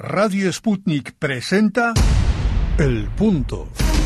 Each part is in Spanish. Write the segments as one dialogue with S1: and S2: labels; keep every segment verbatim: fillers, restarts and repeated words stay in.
S1: Radio Sputnik presenta El Punto.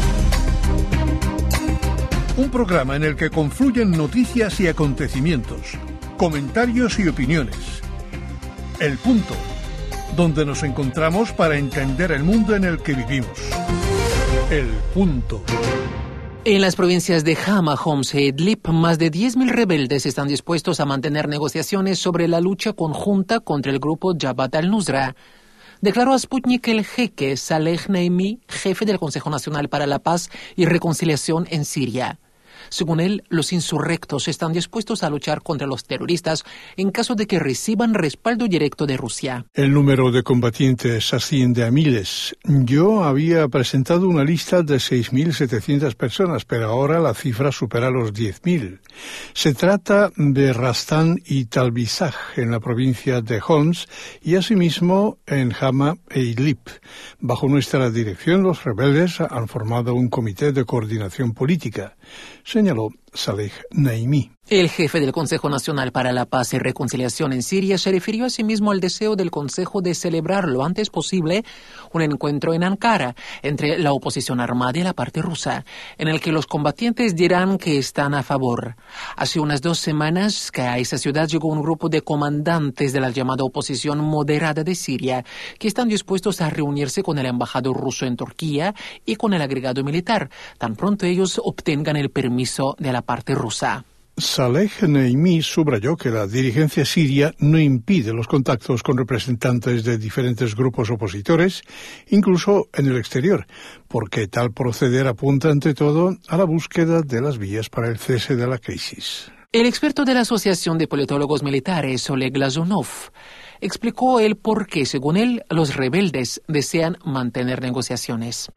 S1: Un programa en el que confluyen noticias y acontecimientos, comentarios y opiniones. El Punto, donde nos encontramos para entender el mundo en el que vivimos. El Punto.
S2: En las provincias de Hama, Homs e Idlib, más de diez mil rebeldes están dispuestos a mantener negociaciones sobre la lucha conjunta contra el grupo Jabhat al-Nusra. Declaró a Sputnik el jeque Saleh Naimi, jefe del Consejo Nacional para la Paz y Reconciliación en Siria. Según él, los insurrectos están dispuestos a luchar contra los terroristas en caso de que reciban respaldo directo de Rusia.
S1: El número de combatientes asciende a miles. Yo había presentado una lista de seis mil setecientas personas, pero ahora la cifra supera los diez mil. Se trata de Rastan y Talbisaj, en la provincia de Homs, y asimismo en Hama e Idlib. Bajo nuestra dirección, los rebeldes han formado un comité de coordinación política, señaló Saleh Naimi.
S2: El jefe del Consejo Nacional para la Paz y Reconciliación en Siria se refirió asimismo al deseo del Consejo de celebrar lo antes posible un encuentro en Ankara entre la oposición armada y la parte rusa, en el que los combatientes dirán que están a favor. Hace unas dos semanas que a esa ciudad llegó un grupo de comandantes de la llamada oposición moderada de Siria, que están dispuestos a reunirse con el embajador ruso en Turquía y con el agregado militar, tan pronto ellos obtengan el permiso de la parte rusa.
S1: Saleh Naimi subrayó que la dirigencia siria no impide los contactos con representantes de diferentes grupos opositores, incluso en el exterior, porque tal proceder apunta ante todo a la búsqueda de las vías para el cese de la crisis.
S2: El experto de la Asociación de Politólogos Militares, Oleg Glazunov, explicó el por qué, según él, los rebeldes desean mantener negociaciones.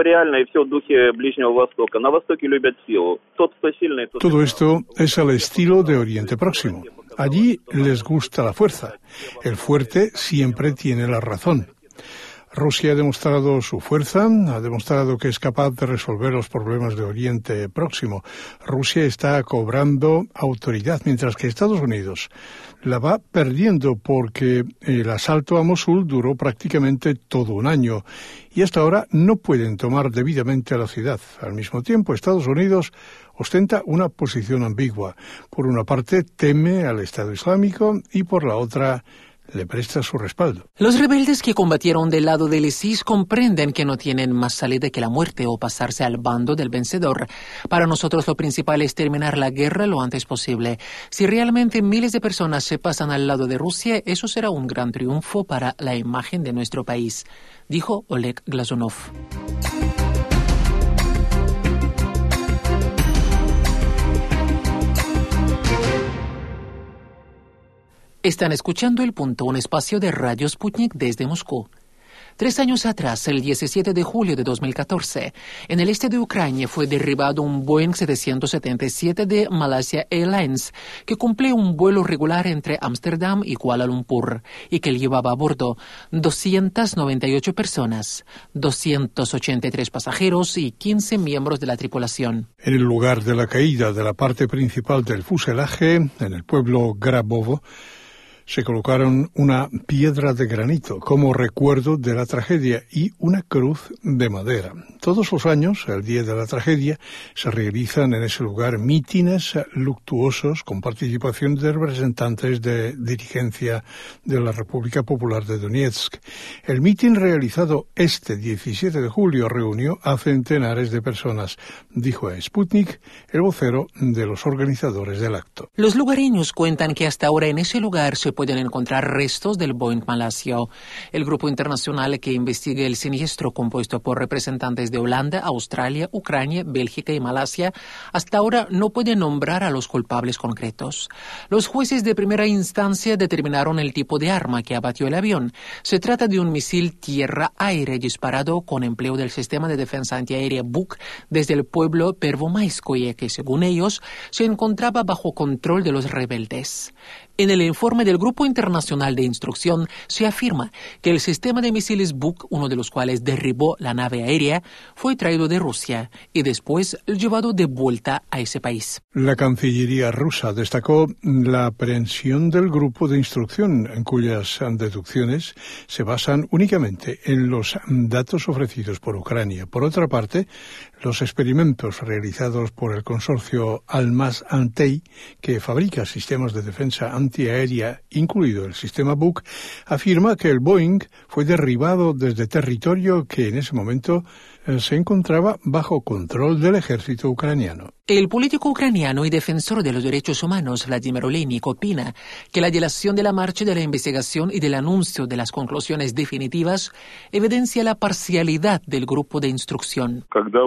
S1: Todo esto es al estilo de Oriente Próximo. Allí les gusta la fuerza. El fuerte siempre tiene la razón. Rusia ha demostrado su fuerza, ha demostrado que es capaz de resolver los problemas de Oriente Próximo. Rusia está cobrando autoridad, mientras que Estados Unidos la va perdiendo porque el asalto a Mosul duró prácticamente todo un año y hasta ahora no pueden tomar debidamente a la ciudad. Al mismo tiempo, Estados Unidos ostenta una posición ambigua. Por una parte, teme al Estado Islámico y por la otra, le presta su respaldo.
S2: Los rebeldes que combatieron del lado del ISIS comprenden que no tienen más salida que la muerte o pasarse al bando del vencedor. Para nosotros lo principal es terminar la guerra lo antes posible. Si realmente miles de personas se pasan al lado de Rusia, eso será un gran triunfo para la imagen de nuestro país, dijo Oleg Glazunov. Están escuchando El Punto, un espacio de Radio Sputnik desde Moscú. Tres años atrás, el diecisiete de julio de dos mil catorce, en el este de Ucrania fue derribado un Boeing setecientos setenta y siete de Malaysia Airlines, que cumplía un vuelo regular entre Ámsterdam y Kuala Lumpur, y que llevaba a bordo doscientas noventa y ocho personas, doscientos ochenta y tres pasajeros y quince miembros de la tripulación.
S1: En el lugar de la caída de la parte principal del fuselaje, en el pueblo Grabovo, se colocaron una piedra de granito como recuerdo de la tragedia y una cruz de madera. Todos los años, el día de la tragedia, se realizan en ese lugar mítines luctuosos con participación de representantes de dirigencia de la República Popular de Donetsk. El mitin realizado este diecisiete de julio reunió a centenares de personas, dijo a Sputnik el vocero de los organizadores del acto.
S2: Los lugareños cuentan que hasta ahora en ese lugar se pueden encontrar restos del Boeing Malasio. El grupo internacional que investiga el siniestro, compuesto por representantes de Holanda, Australia, Ucrania, Bélgica y Malasia, hasta ahora no puede nombrar a los culpables concretos. Los jueces de primera instancia determinaron el tipo de arma que abatió el avión. Se trata de un misil tierra-aire disparado con empleo del sistema de defensa antiaérea Buk desde el pueblo Pervomaiskoye, que según ellos se encontraba bajo control de los rebeldes. En el informe del Grupo Internacional de Instrucción se afirma que el sistema de misiles Buk, uno de los cuales derribó la nave aérea, fue traído de Rusia y después llevado de vuelta a ese país.
S1: La Cancillería rusa destacó la aprehensión del Grupo de Instrucción, en cuyas deducciones se basan únicamente en los datos ofrecidos por Ucrania. Por otra parte, los experimentos realizados por el consorcio Almaz-Antey, que fabrica sistemas de defensa antiaérea, incluido el sistema Buk, afirma que el Boeing fue derribado desde territorio que en ese momento eh, se encontraba bajo control del ejército ucraniano.
S2: El político ucraniano y defensor de los derechos humanos, Vladimir Oleynik, opina que la dilación de la marcha de la investigación y del anuncio de las conclusiones definitivas evidencia la parcialidad del grupo de instrucción.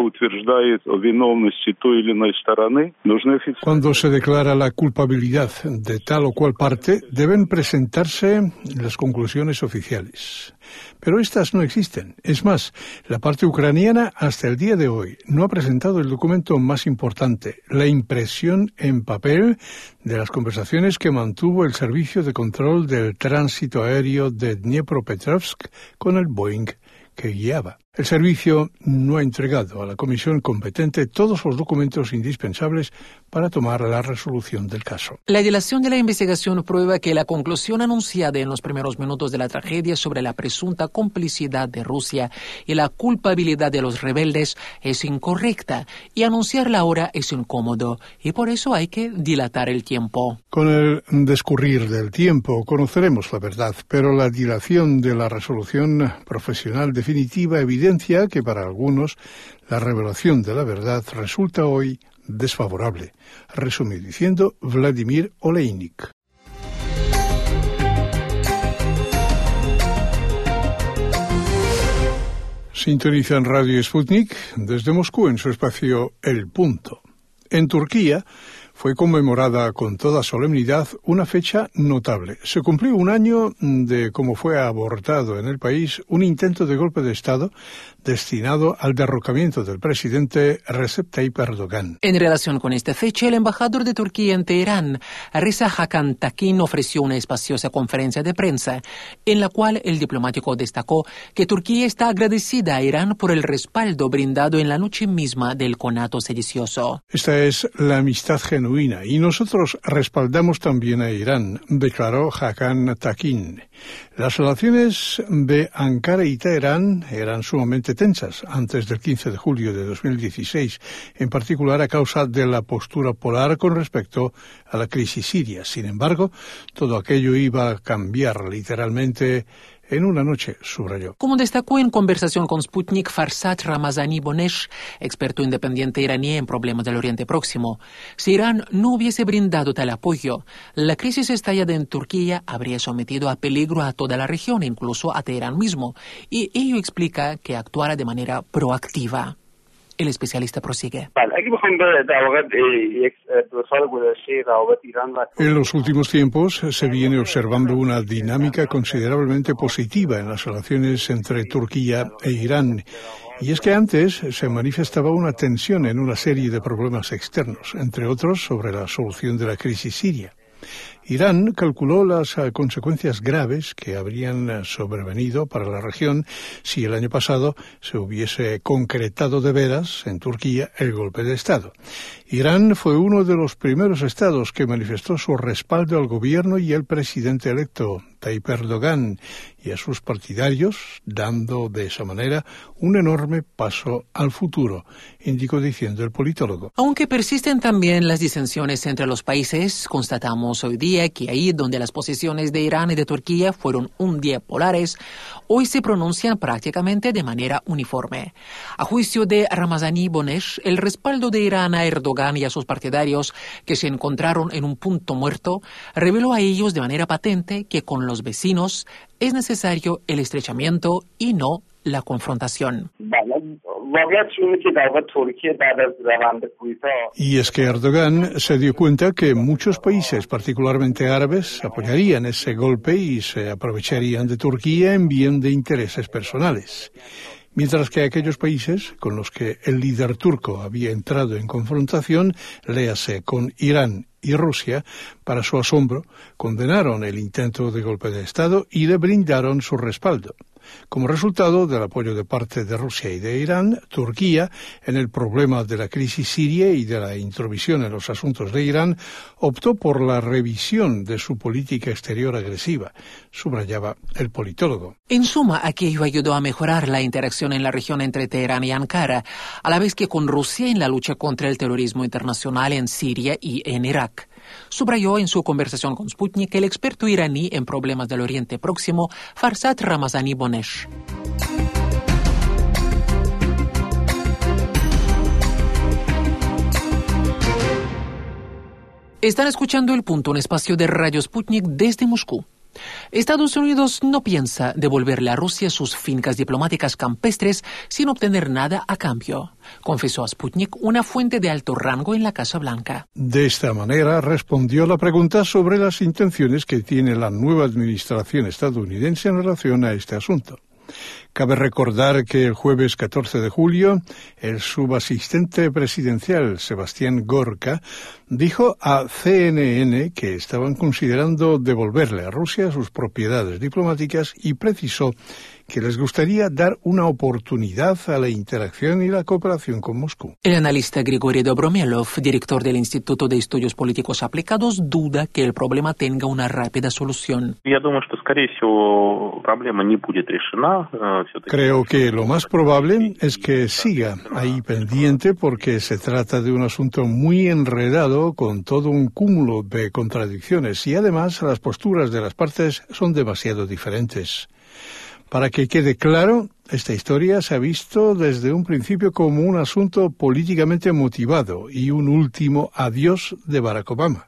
S1: Cuando se declara la culpabilidad de tal o cual parte, deben presentarse las conclusiones oficiales. Pero estas no existen. Es más, la parte ucraniana hasta el día de hoy no ha presentado el documento más importante, la impresión en papel de las conversaciones que mantuvo el Servicio de Control del Tránsito Aéreo de Dniepropetrovsk con el Boeing que guiaba. El servicio no ha entregado a la comisión competente todos los documentos indispensables para tomar la resolución del caso.
S2: La dilación de la investigación prueba que la conclusión anunciada en los primeros minutos de la tragedia sobre la presunta complicidad de Rusia y la culpabilidad de los rebeldes es incorrecta, y anunciarla ahora es incómodo, y por eso hay que dilatar el tiempo.
S1: Con el discurrir del tiempo conoceremos la verdad, pero la dilación de la resolución profesional definitiva evidencia que para algunos la revelación de la verdad resulta hoy desfavorable, resume diciendo Vladimir Oleynik. Sintonizan Radio Sputnik desde Moscú en su espacio El Punto. En Turquía fue conmemorada con toda solemnidad una fecha notable. Se cumplió un año de cómo fue abortado en el país un intento de golpe de Estado destinado al derrocamiento del presidente Recep Tayyip Erdogan.
S2: En relación con esta fecha, el embajador de Turquía en Teherán, Reza Hakan Takin, ofreció una espaciosa conferencia de prensa en la cual el diplomático destacó que Turquía está agradecida a Irán por el respaldo brindado en la noche misma del conato sedicioso.
S1: Esta es la amistad genuina y nosotros respaldamos también a Irán, declaró Hakan Takin. Las relaciones de Ankara y Teherán eran sumamente tensas antes del quince de julio de dos mil dieciséis, en particular a causa de la postura polar con respecto a la crisis siria. Sin embargo, todo aquello iba a cambiar literalmente en una noche, subrayó.
S2: Como destacó en conversación con Sputnik Farsad Ramazani Bonesh, experto independiente iraní en problemas del Oriente Próximo, si Irán no hubiese brindado tal apoyo, la crisis estallada en Turquía habría sometido a peligro a toda la región, incluso a Teherán mismo, y ello explica que actuara de manera proactiva. El especialista prosigue.
S1: En los últimos tiempos se viene observando una dinámica considerablemente positiva en las relaciones entre Turquía e Irán. Y es que antes se manifestaba una tensión en una serie de problemas externos, entre otros sobre la solución de la crisis siria. Irán calculó las uh, consecuencias graves que habrían uh, sobrevenido para la región si el año pasado se hubiese concretado de veras en Turquía el golpe de Estado. Irán fue uno de los primeros estados que manifestó su respaldo al gobierno y al presidente electo Tayyip Erdogan y a sus partidarios, dando de esa manera un enorme paso al futuro, indicó diciendo el politólogo.
S2: Aunque persisten también las disensiones entre los países, constatamos hoy día que ahí donde las posiciones de Irán y de Turquía fueron un día polares, hoy se pronuncian prácticamente de manera uniforme. A juicio de Ramazani Bonesh, el respaldo de Irán a Erdogan y a sus partidarios, que se encontraron en un punto muerto, reveló a ellos de manera patente que con los vecinos es necesario el estrechamiento y no la confrontación.
S1: Y es que Erdogan se dio cuenta que muchos países, particularmente árabes, apoyarían ese golpe y se aprovecharían de Turquía en bien de intereses personales. mientras que aquellos países con los que el líder turco había entrado en confrontación, léase con Irán y Rusia, para su asombro, condenaron el intento de golpe de Estado y le brindaron su respaldo. Como resultado del apoyo de parte de Rusia y de Irán, Turquía, en el problema de la crisis siria y de la intromisión en los asuntos de Irán, optó por la revisión de su política exterior agresiva, subrayaba el politólogo.
S2: En suma, aquello ayudó a mejorar la interacción en la región entre Teherán y Ankara, a la vez que con Rusia en la lucha contra el terrorismo internacional en Siria y en Irak. Subrayó en su conversación con Sputnik el experto iraní en problemas del Oriente Próximo, Farzad Ramazani Bonesh. Están escuchando El Punto, un espacio de Radio Sputnik desde Moscú. Estados Unidos no piensa devolverle a Rusia sus fincas diplomáticas campestres sin obtener nada a cambio, confesó a Sputnik una fuente de alto rango en la Casa Blanca.
S1: De esta manera respondió la pregunta sobre las intenciones que tiene la nueva administración estadounidense en relación a este asunto. Cabe recordar que el jueves catorce de julio, el subasistente presidencial Sebastián Gorka dijo a C N N que estaban considerando devolverle a Rusia sus propiedades diplomáticas y precisó que les gustaría dar una oportunidad a la interacción y la cooperación con Moscú.
S2: El analista Grigori Dobromelov, director del Instituto de Estudios Políticos Aplicados, duda que el problema tenga una rápida solución.
S1: Creo que lo más probable es que siga ahí pendiente porque se trata de un asunto muy enredado con todo un cúmulo de contradicciones y además las posturas de las partes son demasiado diferentes. Para que quede claro, esta historia se ha visto desde un principio como un asunto políticamente motivado y un último adiós de Barack Obama.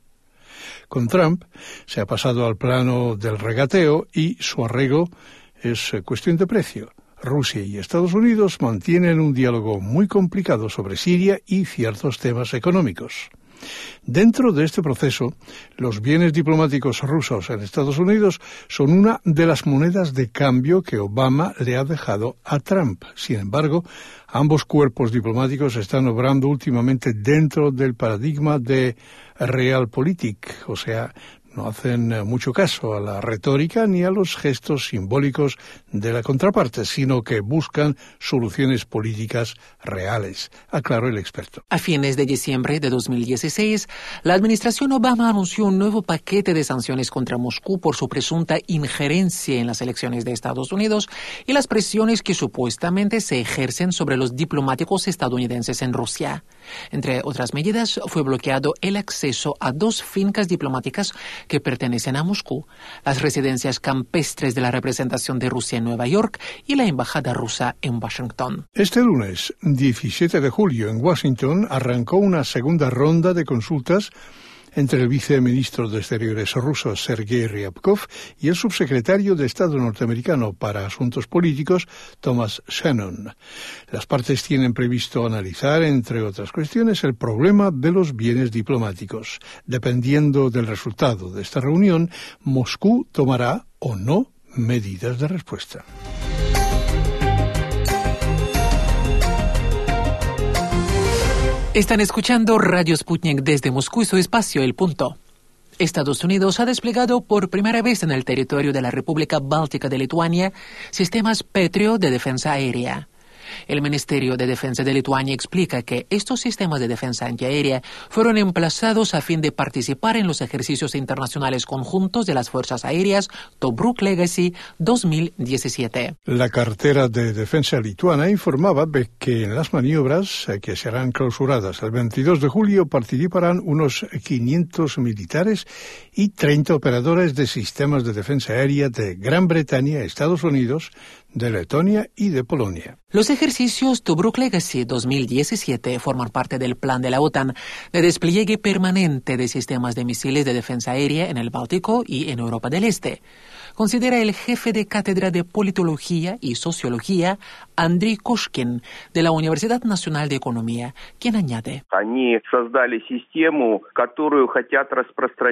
S1: Con Trump se ha pasado al plano del regateo y su arreglo es cuestión de precio. Rusia y Estados Unidos mantienen un diálogo muy complicado sobre Siria y ciertos temas económicos. Dentro de este proceso, los bienes diplomáticos rusos en Estados Unidos son una de las monedas de cambio que Obama le ha dejado a Trump. Sin embargo, ambos cuerpos diplomáticos están obrando últimamente dentro del paradigma de Realpolitik, o sea, no hacen mucho caso a la retórica ni a los gestos simbólicos de la contraparte, sino que buscan soluciones políticas reales, aclaró el experto.
S2: A fines de diciembre de dos mil dieciséis, la administración Obama anunció un nuevo paquete de sanciones contra Moscú por su presunta injerencia en las elecciones de Estados Unidos y las presiones que supuestamente se ejercen sobre los diplomáticos estadounidenses en Rusia. Entre otras medidas, fue bloqueado el acceso a dos fincas diplomáticas que pertenecen a Moscú, las residencias campestres de la representación de Rusia en Nueva York y la embajada rusa en Washington.
S1: Este lunes, diecisiete de julio, en Washington, arrancó una segunda ronda de consultas entre el viceministro de Exteriores ruso Sergei Ryabkov y el subsecretario de Estado norteamericano para Asuntos Políticos Thomas Shannon. Las partes tienen previsto analizar, entre otras cuestiones, el problema de los bienes diplomáticos. Dependiendo del resultado de esta reunión, Moscú tomará o no medidas de respuesta.
S2: Están escuchando Radio Sputnik desde Moscú y su espacio El Punto. Estados Unidos ha desplegado por primera vez en el territorio de la República Báltica de Lituania sistemas Patriot de defensa aérea. El Ministerio de Defensa de Lituania explica que estos sistemas de defensa antiaérea fueron emplazados a fin de participar en los ejercicios internacionales conjuntos de las Fuerzas Aéreas Tobruk Legacy dos mil diecisiete.
S1: La cartera de defensa lituana informaba de que en las maniobras, que serán clausuradas el veintidós de julio, participarán unos quinientos militares y treinta operadores de sistemas de defensa aérea de Gran Bretaña, Estados Unidos, de Letonia y de Polonia.
S2: Los ejercicios Tobruk Legacy dos mil diecisiete forman parte del plan de la OTAN de despliegue permanente de sistemas de misiles de defensa aérea en el Báltico y en Europa del Este. Considera el jefe de cátedra de Politología y Sociología, Andriy Koshkin, de la Universidad Nacional de Economía, quien añade: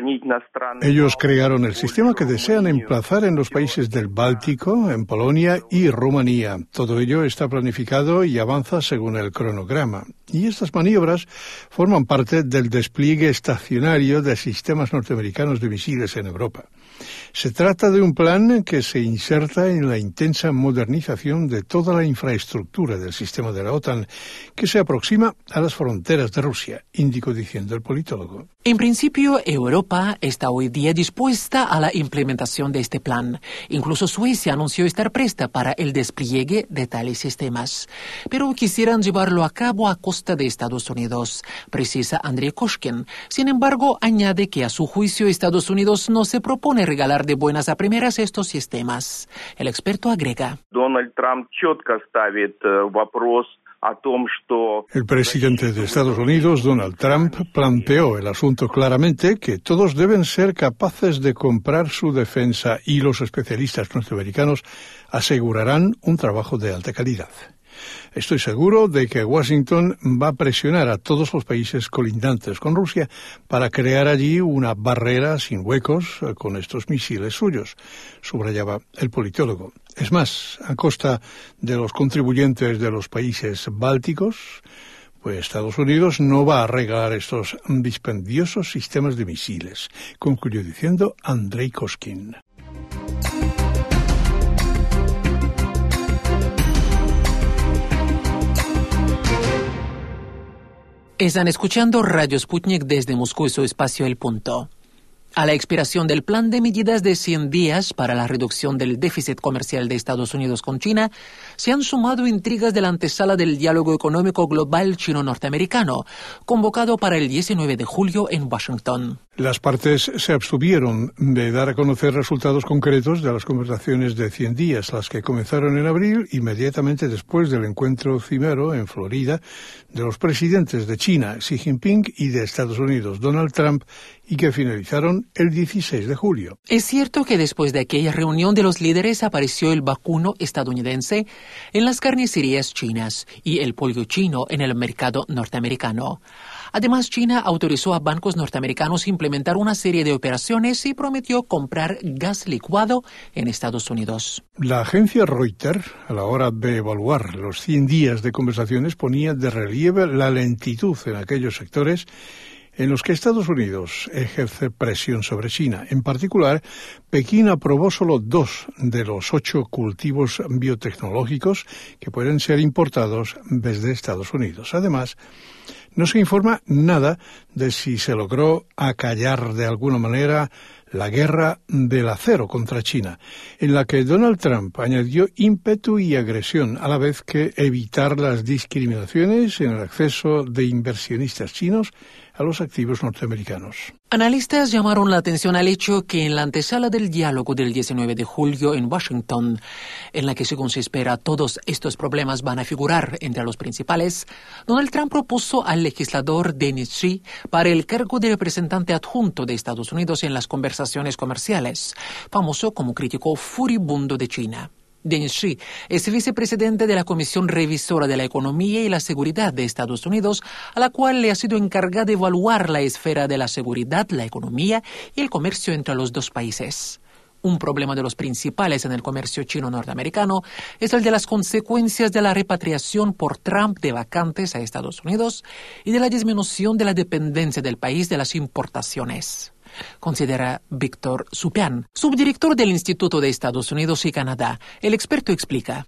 S1: Ellos crearon el sistema que desean emplazar en los países del Báltico, en Polonia y Rumanía. Todo ello está planificado y avanza según el cronograma. Y estas maniobras forman parte del despliegue estacionario de sistemas norteamericanos de misiles en Europa. Se trata de un plan que se inserta en la intensa modernización de toda la infraestructura del sistema de la OTAN, que se aproxima a las fronteras de Rusia, indicó diciendo el politólogo.
S2: En principio, Europa está hoy día dispuesta a la implementación de este plan. Incluso Suecia anunció estar presta para el despliegue de tales sistemas. Pero quisieran llevarlo a cabo a costa de Estados Unidos, precisa Andrei Koshkin. Sin embargo, añade que a su juicio Estados Unidos no se propone regalar de buenas a primeras estos sistemas. El experto agrega.
S3: Donald Trump четко ставит вопрос.
S1: El presidente de Estados Unidos, Donald Trump, planteó el asunto claramente, que todos deben ser capaces de comprar su defensa y los especialistas norteamericanos asegurarán un trabajo de alta calidad. Estoy seguro de que Washington va a presionar a todos los países colindantes con Rusia para crear allí una barrera sin huecos con estos misiles suyos, subrayaba el politólogo. Es más, a costa de los contribuyentes de los países bálticos, pues Estados Unidos no va a regalar estos dispendiosos sistemas de misiles, concluyó diciendo Andrei Koshkin.
S2: Están escuchando Radio Sputnik desde Moscú y su espacio El Punto. A la expiración del plan de medidas de cien días para la reducción del déficit comercial de Estados Unidos con China, se han sumado intrigas de la antesala del diálogo económico global chino-norteamericano, convocado para el diecinueve de julio en Washington.
S1: Las partes se abstuvieron de dar a conocer resultados concretos de las conversaciones de cien días, las que comenzaron en abril, inmediatamente después del encuentro cimero en Florida de los presidentes de China, Xi Jinping, y de Estados Unidos, Donald Trump, y que finalizaron el dieciséis de julio.
S2: Es cierto que después de aquella reunión de los líderes apareció el vacuno estadounidense en las carnicerías chinas y el pollo chino en el mercado norteamericano. Además, China autorizó a bancos norteamericanos implementar una serie de operaciones y prometió comprar gas licuado en Estados Unidos.
S1: La agencia Reuters, a la hora de evaluar los cien días de conversaciones, ponía de relieve la lentitud en aquellos sectores en los que Estados Unidos ejerce presión sobre China. En particular, Pekín aprobó solo dos de los ocho cultivos biotecnológicos que pueden ser importados desde Estados Unidos. Además, no se informa nada de si se logró acallar de alguna manera la guerra del acero contra China, en la que Donald Trump añadió ímpetu y agresión, a la vez que evitar las discriminaciones en el acceso de inversionistas chinos a los activos norteamericanos.
S2: Analistas llamaron la atención al hecho que en la antesala del diálogo del diecinueve de julio en Washington, en la que según se espera todos estos problemas van a figurar entre los principales, Donald Trump propuso al legislador Dennis Xi para el cargo de representante adjunto de Estados Unidos en las conversaciones comerciales, famoso como crítico furibundo de China. Dennis Xi es vicepresidente de la Comisión Revisora de la Economía y la Seguridad de Estados Unidos, a la cual le ha sido encargada de evaluar la esfera de la seguridad, la economía y el comercio entre los dos países. Un problema de los principales en el comercio chino-norteamericano es el de las consecuencias de la repatriación por Trump de vacantes a Estados Unidos y de la disminución de la dependencia del país de las importaciones, considera Víctor Supian, subdirector del Instituto de Estados Unidos y Canadá. El experto explica.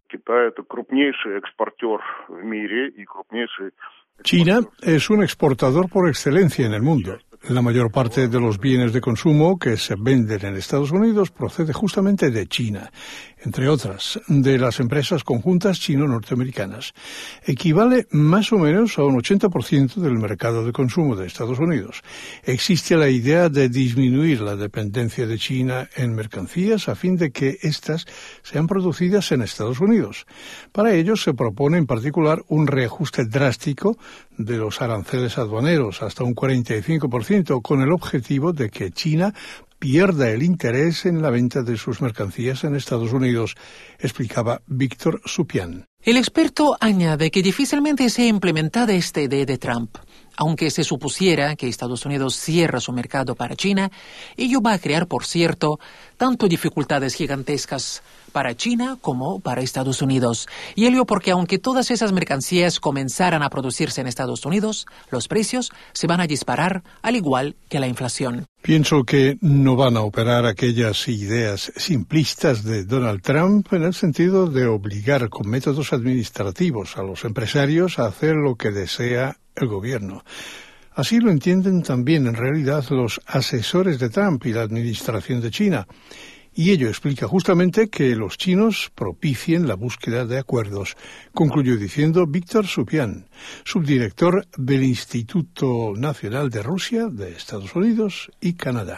S1: China es un exportador por excelencia en el mundo. La mayor parte de los bienes de consumo que se venden en Estados Unidos procede justamente de China, entre otras, de las empresas conjuntas chino-norteamericanas. Equivale más o menos a un ochenta por ciento del mercado de consumo de Estados Unidos. Existe la idea de disminuir la dependencia de China en mercancías a fin de que éstas sean producidas en Estados Unidos. Para ello se propone en particular un reajuste drástico de los aranceles aduaneros hasta un cuarenta y cinco por ciento, con el objetivo de que China pierda el interés en la venta de sus mercancías en Estados Unidos, explicaba Víctor Supian.
S2: El experto añade que difícilmente sea implementada esta idea de Trump. Aunque se supusiera que Estados Unidos cierra su mercado para China, ello va a crear, por cierto, tanto dificultades gigantescas para China como para Estados Unidos. Y ello porque aunque todas esas mercancías comenzaran a producirse en Estados Unidos, los precios se van a disparar al igual que la inflación.
S1: Pienso que no van a operar aquellas ideas simplistas de Donald Trump en el sentido de obligar con métodos administrativos a los empresarios a hacer lo que desea el gobierno. Así lo entienden también en realidad los asesores de Trump y la administración de China. Y ello explica justamente que los chinos propicien la búsqueda de acuerdos, concluyó diciendo Víctor Supian, subdirector del Instituto Nacional de Rusia, de Estados Unidos y Canadá.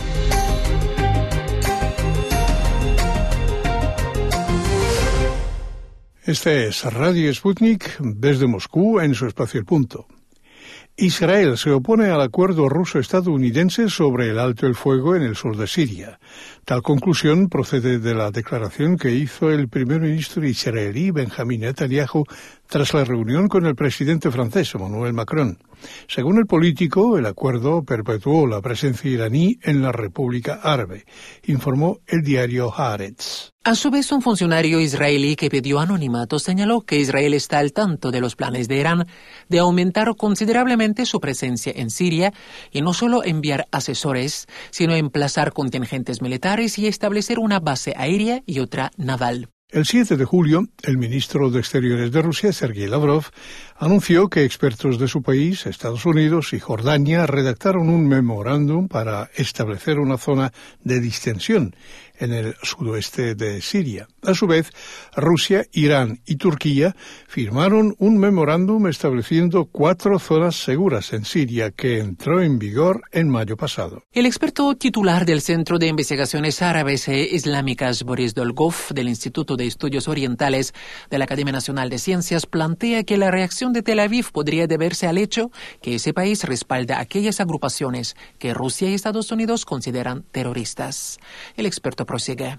S1: Este es Radio Sputnik desde Moscú en su espacio El Punto. Israel se opone al acuerdo ruso-estadounidense sobre el alto el fuego en el sur de Siria. Tal conclusión procede de la declaración que hizo el primer ministro israelí Benjamín Netanyahu tras la reunión con el presidente francés Emmanuel Macron. Según el político, el acuerdo perpetuó la presencia iraní en la República Árabe, informó el diario Haaretz.
S2: A su vez, un funcionario israelí que pidió anonimato señaló que Israel está al tanto de los planes de Irán de aumentar considerablemente su presencia en Siria y no solo enviar asesores, sino emplazar contingentes militares y establecer una base aérea y otra naval.
S1: El siete de julio, el ministro de Exteriores de Rusia, Sergei Lavrov, anunció que expertos de su país, Estados Unidos y Jordania, redactaron un memorándum para establecer una zona de distensión en el sudoeste de Siria. A su vez, Rusia, Irán y Turquía firmaron un memorándum estableciendo cuatro zonas seguras en Siria que entró en vigor en mayo pasado.
S2: El experto titular del Centro de Investigaciones Árabes e Islámicas, Boris Dolgov, del Instituto de Estudios Orientales de la Academia Nacional de Ciencias, plantea que la reacción de Tel Aviv podría deberse al hecho que ese país respalda aquellas agrupaciones que Rusia y Estados Unidos consideran terroristas. El experto prosigue.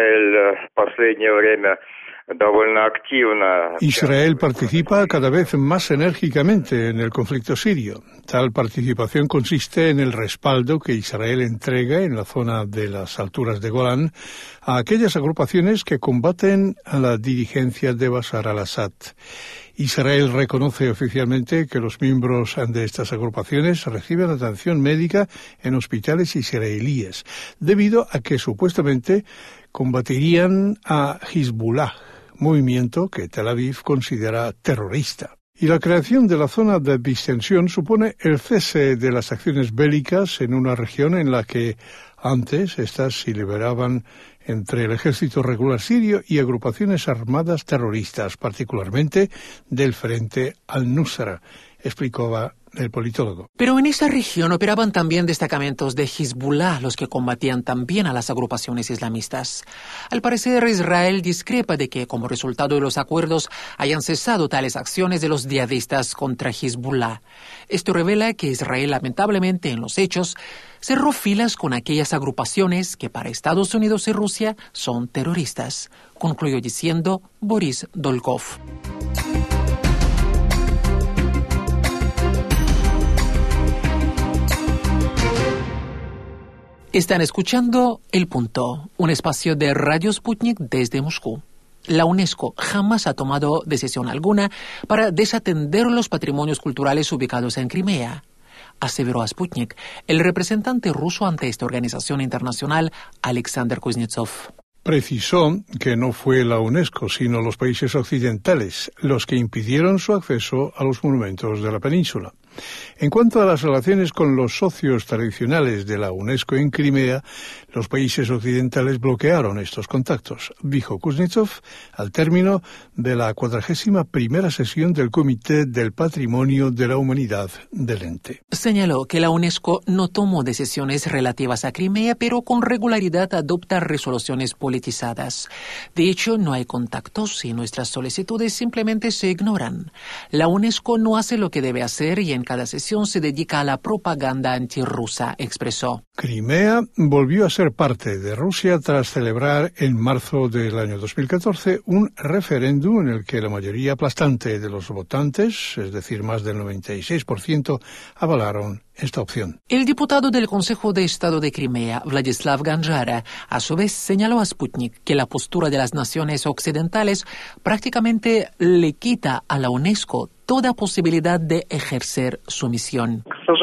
S1: Israel participa cada vez más enérgicamente en el conflicto sirio. Tal participación consiste en el respaldo que Israel entrega en la zona de las alturas de Golán a aquellas agrupaciones que combaten a la dirigencia de Bashar al-Assad. Israel reconoce oficialmente que los miembros de estas agrupaciones reciben atención médica en hospitales israelíes, debido a que supuestamente combatirían a Hezbollah, movimiento que Tel Aviv considera terrorista. Y la creación de la zona de distensión supone el cese de las acciones bélicas en una región en la que antes estas se liberaban entre el ejército regular sirio y agrupaciones armadas terroristas, particularmente del Frente al-Nusra, explicaba el politólogo.
S2: Pero en esa región operaban también destacamentos de Hezbollah, los que combatían también a las agrupaciones islamistas. Al parecer, Israel discrepa de que, como resultado de los acuerdos, hayan cesado tales acciones de los yihadistas contra Hezbollah. Esto revela que Israel, lamentablemente, en los hechos, cerró filas con aquellas agrupaciones que para Estados Unidos y Rusia son terroristas, concluyó diciendo Boris Dolgov. Están escuchando El Punto, un espacio de Radio Sputnik desde Moscú. La UNESCO jamás ha tomado decisión alguna para desatender los patrimonios culturales ubicados en Crimea, aseveró a Sputnik el representante ruso ante esta organización internacional, Alexander Kuznetsov.
S1: Precisó que no fue la UNESCO, sino los países occidentales los que impidieron su acceso a los monumentos de la península. En cuanto a las relaciones con los socios tradicionales de la UNESCO en Crimea, los países occidentales bloquearon estos contactos, dijo Kuznetsov al término de la cuadragésima primera sesión del Comité del Patrimonio de la Humanidad del ente.
S2: Señaló que la UNESCO no tomó decisiones relativas a Crimea, pero con regularidad adopta resoluciones politizadas. De hecho, no hay contactos y nuestras solicitudes simplemente se ignoran. La UNESCO no hace lo que debe hacer y en cada sesión se dedica a la propaganda antirrusa, expresó.
S1: Crimea volvió a ser parte de Rusia tras celebrar en marzo del año dos mil catorce un referéndum en el que la mayoría aplastante de los votantes, es decir, más del noventa y seis por ciento, avalaron esta opción.
S2: El diputado del Consejo de Estado de Crimea, Vladislav Ganjara, a su vez señaló a Sputnik que la postura de las naciones occidentales prácticamente le quita a la UNESCO toda posibilidad de ejercer su misión.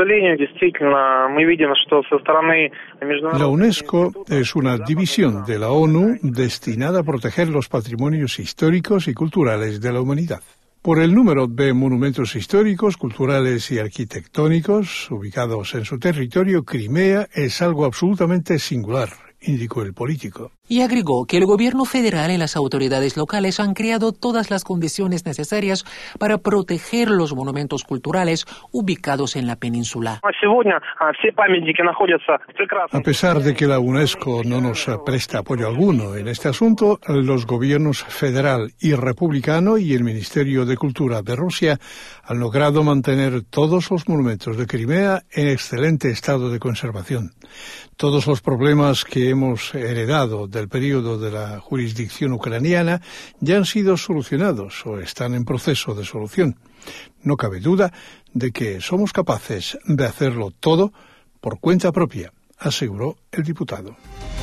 S1: La UNESCO es una división de la ONU destinada a proteger los patrimonios históricos y culturales de la humanidad. Por el número de monumentos históricos, culturales y arquitectónicos ubicados en su territorio, Crimea es algo absolutamente singular, indicó el político.
S2: Y agregó que el gobierno federal y las autoridades locales han creado todas las condiciones necesarias para proteger los monumentos culturales ubicados en la península.
S1: A pesar de que la UNESCO no nos presta apoyo alguno en este asunto, los gobiernos federal y republicano y el Ministerio de Cultura de Rusia han logrado mantener todos los monumentos de Crimea en excelente estado de conservación. Todos los problemas que hemos heredado del periodo de la jurisdicción ucraniana ya han sido solucionados o están en proceso de solución. No cabe duda de que somos capaces de hacerlo todo por cuenta propia, aseguró el diputado.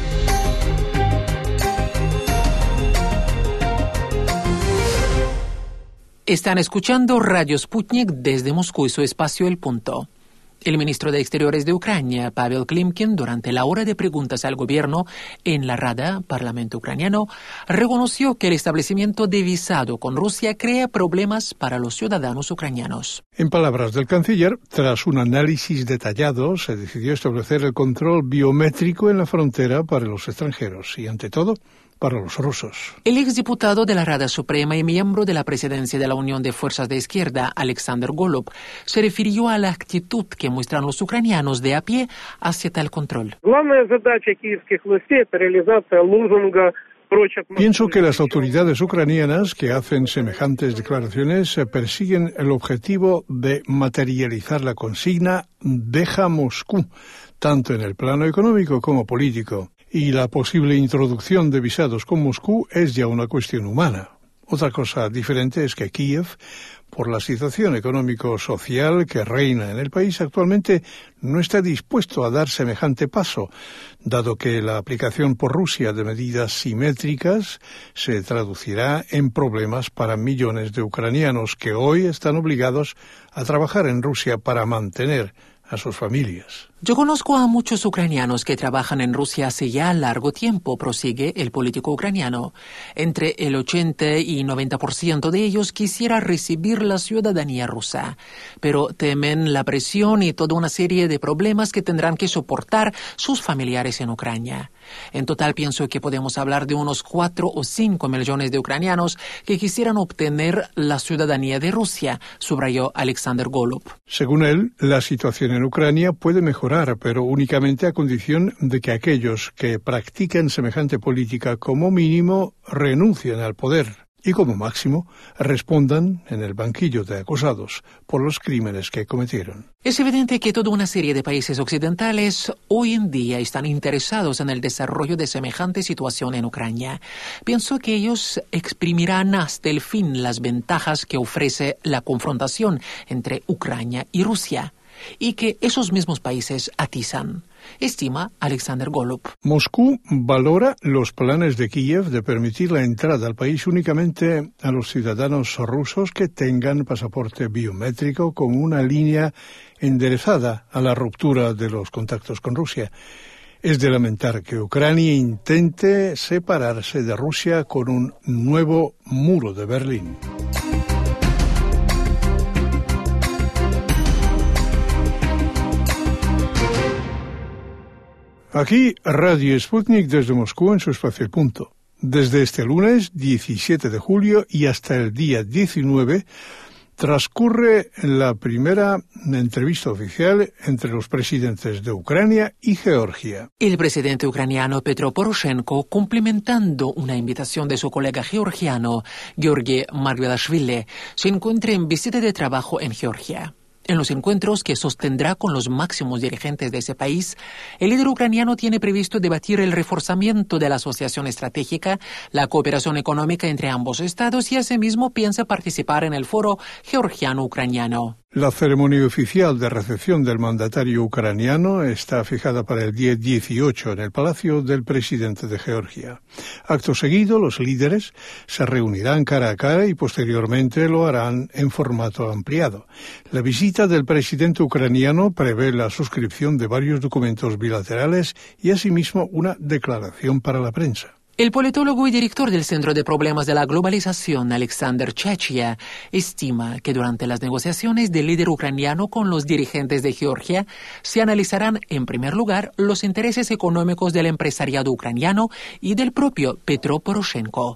S2: Están escuchando Radio Sputnik desde Moscú y su espacio El Punto. El ministro de Exteriores de Ucrania, Pavel Klimkin, durante la hora de preguntas al gobierno en la Rada, Parlamento ucraniano, reconoció que el establecimiento de visado con Rusia crea problemas para los ciudadanos ucranianos.
S1: En palabras del canciller, tras un análisis detallado, se decidió establecer el control biométrico en la frontera para los extranjeros y, ante todo, para los rusos.
S2: El exdiputado de la Rada Suprema y miembro de la presidencia de la Unión de Fuerzas de Izquierda, Alexander Golub, se refirió a la actitud que muestran los ucranianos de a pie hacia tal control.
S1: Pienso que las autoridades ucranianas que hacen semejantes declaraciones persiguen el objetivo de materializar la consigna «Deja Moscú», tanto en el plano económico como político. Y la posible introducción de visados con Moscú es ya una cuestión humana. Otra cosa diferente es que Kiev, por la situación económico-social que reina en el país actualmente, no está dispuesto a dar semejante paso, dado que la aplicación por Rusia de medidas simétricas se traducirá en problemas para millones de ucranianos que hoy están obligados a trabajar en Rusia para mantener a sus familias.
S2: Yo conozco a muchos ucranianos que trabajan en Rusia hace ya largo tiempo, prosigue el político ucraniano. Entre el ochenta y noventa por ciento de ellos quisiera recibir la ciudadanía rusa, pero temen la presión y toda una serie de problemas que tendrán que soportar sus familiares en Ucrania. En total pienso que podemos hablar de unos cuatro o cinco millones de ucranianos que quisieran obtener la ciudadanía de Rusia, subrayó Alexander Golub.
S1: Según él, la situación en Ucrania puede mejorar, pero únicamente a condición de que aquellos que practiquen semejante política como mínimo renuncien al poder y como máximo respondan en el banquillo de acusados por los crímenes que cometieron.
S2: Es evidente que toda una serie de países occidentales hoy en día están interesados en el desarrollo de semejante situación en Ucrania. Pienso que ellos exprimirán hasta el fin las ventajas que ofrece la confrontación entre Ucrania y Rusia, y que esos mismos países atizan, estima Alexander Golub.
S1: Moscú valora los planes de Kiev de permitir la entrada al país únicamente a los ciudadanos rusos que tengan pasaporte biométrico con una línea enderezada a la ruptura de los contactos con Rusia. Es de lamentar que Ucrania intente separarse de Rusia con un nuevo muro de Berlín. Aquí, Radio Sputnik desde Moscú en su espacio El Punto. Desde este lunes, diecisiete de julio, y hasta el día diecinueve, transcurre la primera entrevista oficial entre los presidentes de Ucrania y Georgia.
S2: El presidente ucraniano Petro Poroshenko, cumplimentando una invitación de su colega georgiano, Georgi Margvelashvili, se encuentra en visita de trabajo en Georgia. En los encuentros que sostendrá con los máximos dirigentes de ese país, el líder ucraniano tiene previsto debatir el reforzamiento de la asociación estratégica, la cooperación económica entre ambos estados y asimismo piensa participar en el foro georgiano-ucraniano.
S1: La ceremonia oficial de recepción del mandatario ucraniano está fijada para el día dieciocho en el Palacio del presidente de Georgia. Acto seguido, los líderes se reunirán cara a cara y posteriormente lo harán en formato ampliado. La visita del presidente ucraniano prevé la suscripción de varios documentos bilaterales y asimismo una declaración para la prensa.
S2: El politólogo y director del Centro de Problemas de la Globalización, Alexander Chechia, estima que durante las negociaciones del líder ucraniano con los dirigentes de Georgia se analizarán, en primer lugar, los intereses económicos del empresariado ucraniano y del propio Petro Poroshenko.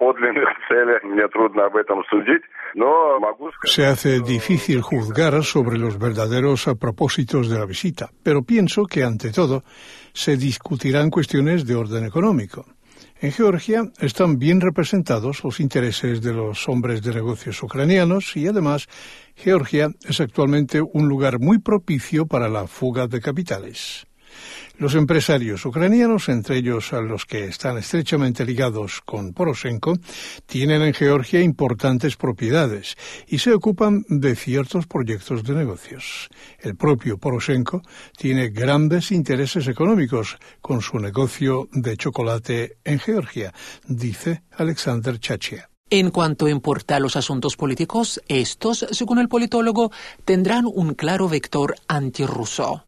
S1: Se hace difícil juzgar sobre los verdaderos propósitos de la visita, pero pienso que, ante todo, se discutirán cuestiones de orden económico. En Georgia están bien representados los intereses de los hombres de negocios ucranianos y, además, Georgia es actualmente un lugar muy propicio para la fuga de capitales. Los empresarios ucranianos, entre ellos a los que están estrechamente ligados con Poroshenko, tienen en Georgia importantes propiedades y se ocupan de ciertos proyectos de negocios. El propio Poroshenko tiene grandes intereses económicos con su negocio de chocolate en Georgia, dice Alexander Chechia.
S2: En cuanto importa a los asuntos políticos, estos, según el politólogo, tendrán un claro vector antirruso.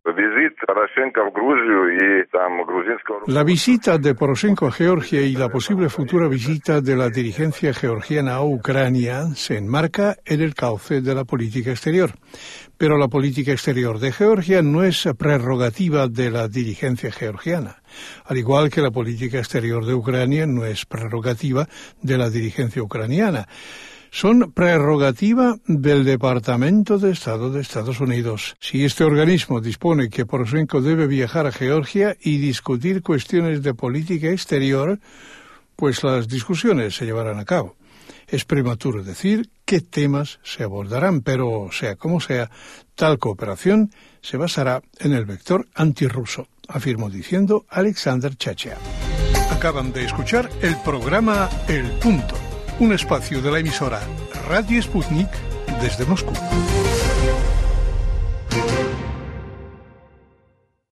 S1: La visita de Poroshenko a Georgia y la posible futura visita de la dirigencia georgiana a Ucrania se enmarca en el cauce de la política exterior. Pero la política exterior de Georgia no es prerrogativa de la dirigencia georgiana, al igual que la política exterior de Ucrania no es prerrogativa de la dirigencia ucraniana. Son prerrogativa del Departamento de Estado de Estados Unidos. Si este organismo dispone que Poroshenko debe viajar a Georgia y discutir cuestiones de política exterior, pues las discusiones se llevarán a cabo. Es prematuro decir qué temas se abordarán, pero sea como sea, tal cooperación se basará en el vector antirruso, afirmó diciendo Alexander Chechia. Acaban de escuchar el programa El Punto, un espacio de la emisora Radio Sputnik desde Moscú.